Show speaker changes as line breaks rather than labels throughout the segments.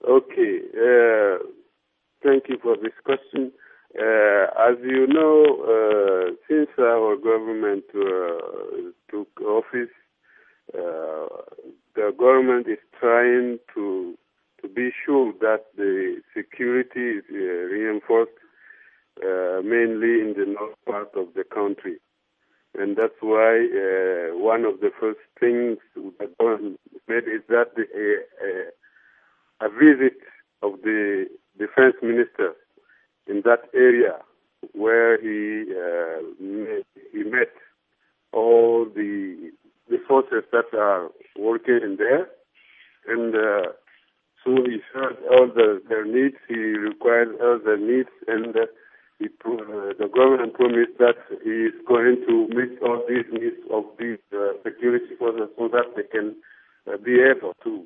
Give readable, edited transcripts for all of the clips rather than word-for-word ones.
Okay. Thank you for this question. As you know, since our government took office, the government is trying to be sure that the security is reinforced, mainly in the north part of the country. And that's why one of the first things the government made is that a visit of the defense minister in that area, where he met all the forces that are working in there, and so he heard all their needs. He required all their needs, and the government promised that he is going to meet all these needs of these security forces so that they can be able to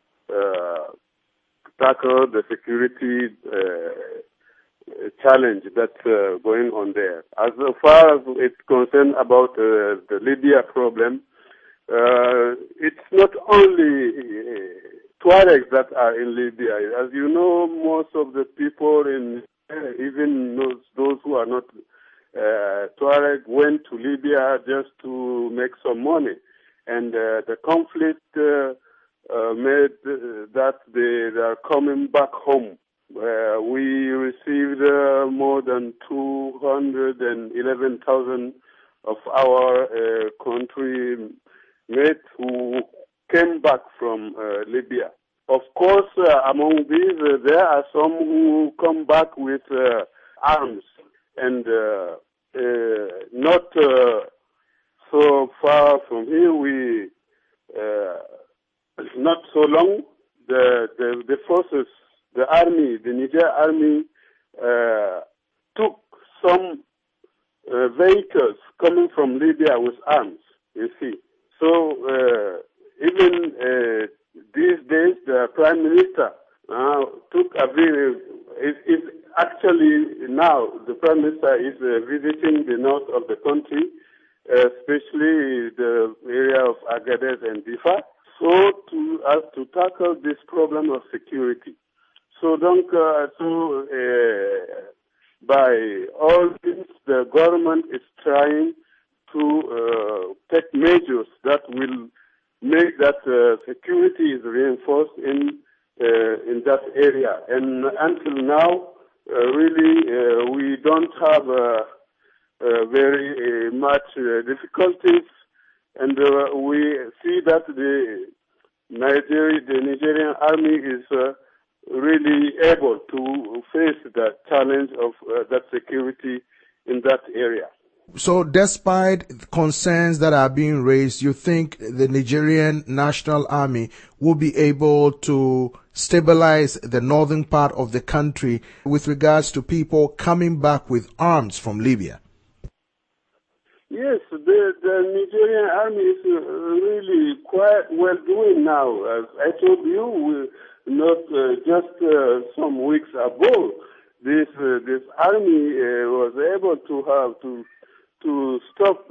tackle the security challenge that's going on there. As far as it's concerned about the Libya problem, it's not only Tuaregs that are in Libya. As you know, most of the people even those who are not Tuareg went to Libya just to make some money. And the conflict made that they are coming back home. We received more than 211,000 of our countrymates who came back from Libya. Of course, among these, there are some who come back with arms, and not so far from here. Not so long, the forces, the army, the Niger army, took some vehicles coming from Libya with arms, you see. So even these days, the Prime Minister took a is actually now the Prime Minister is visiting the north of the country, especially the area of Agadez and Difa, so to tackle this problem of security. So by all this, the government is trying to take measures that will make that security is reinforced in that area. And until now, really, we don't have very much difficulties, and we see that the Nigerian army is really able to face the challenge of that security in that area.
So despite concerns that are being raised, you think the Nigerian National Army will be able to stabilize the northern part of the country with regards to people coming back with arms from Libya?
Yes, the Nigerian army is really quite well doing now. As I told you, not just some weeks ago, this army was able to stop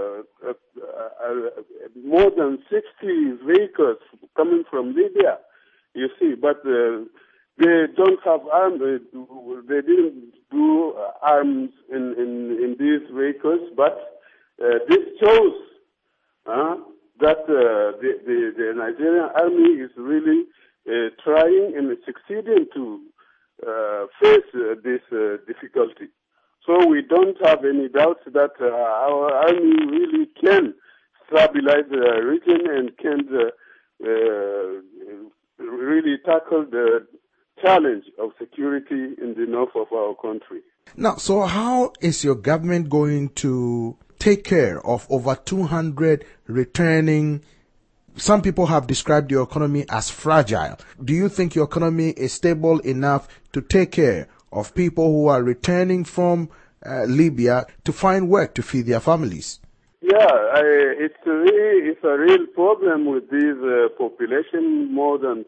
more than 60 vehicles coming from Libya, you see, but they don't have arms. They didn't do arms in these vehicles, but this shows that the Nigerian army is really trying and succeeding to face this difficulty. So we don't have any doubts that our army really can stabilize the region and can really tackle the challenge of security in the north of our country.
Now, so how is your government going to take care of over 200 returning? Some people have described your economy as fragile. Do you think your economy is stable enough to take care of people who are returning from Libya to find work to feed their families?
Yeah, it's a real problem with this population, more than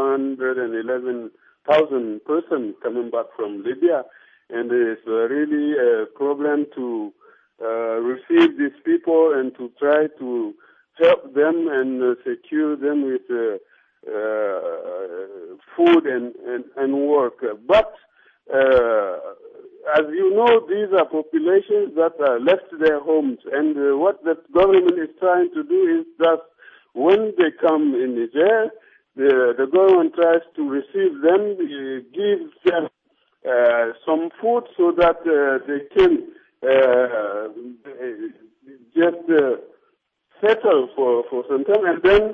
211,000 persons coming back from Libya, and it's really a problem to receive these people and to try to help them and secure them with food and work. But as you know, these are populations that left their homes, and what the government is trying to do is that when they come in Niger, the government tries to receive them, gives them some food so that they can just settle for some time, and then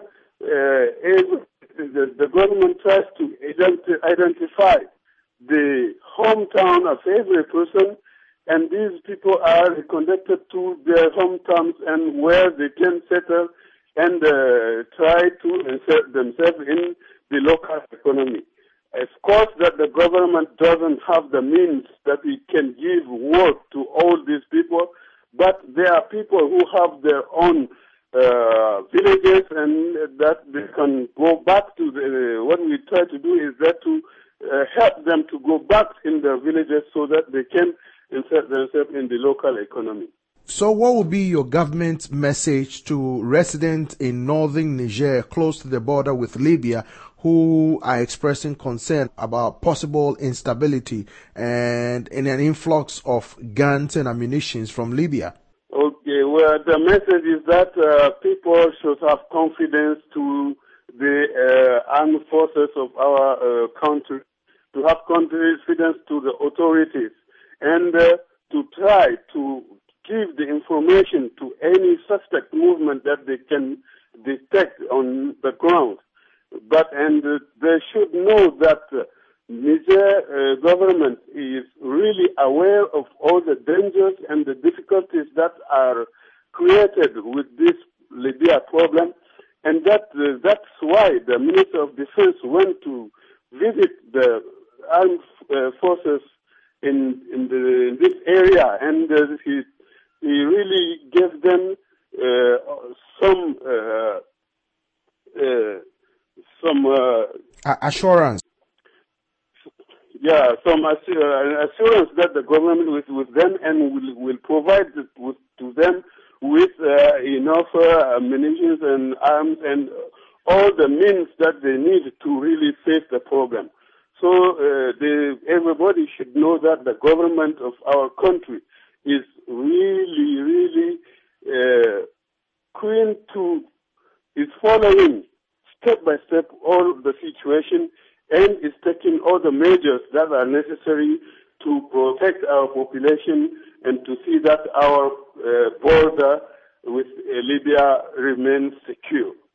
the government tries to identify the hometown of every person, and these people are conducted to their hometowns and where they can settle and try to insert themselves in the local economy. Of course, that the government doesn't have the means that it can give work to all these people, but there are people who have their own villages, and that they can go back to what we try to do is that to help them to go back in their villages so that they can insert themselves in the local economy.
So what would be your government's message to residents in northern Niger, close to the border with Libya, who are expressing concern about possible instability and in an influx of guns and ammunition from Libya?
Okay, well, the message is that people should have confidence to the armed forces of our country, to have confidence to the authorities, and to try to give the information to any suspect movement that they can detect on the ground. And they should know that Niger government is really aware of all the dangers and the difficulties that are created with this Libya problem, and that's why the Minister of Defense went to visit the armed forces in this area, and he really gave them some
assurance.
Yeah, some assurance that the government is with them and will provide to them with enough ammunition and arms and all the means that they need to really face the problem. So everybody should know that the government of our country is really is following step by step all the situation and is taking all the measures that are necessary to protect our population and to see that our border with Libya remains secure.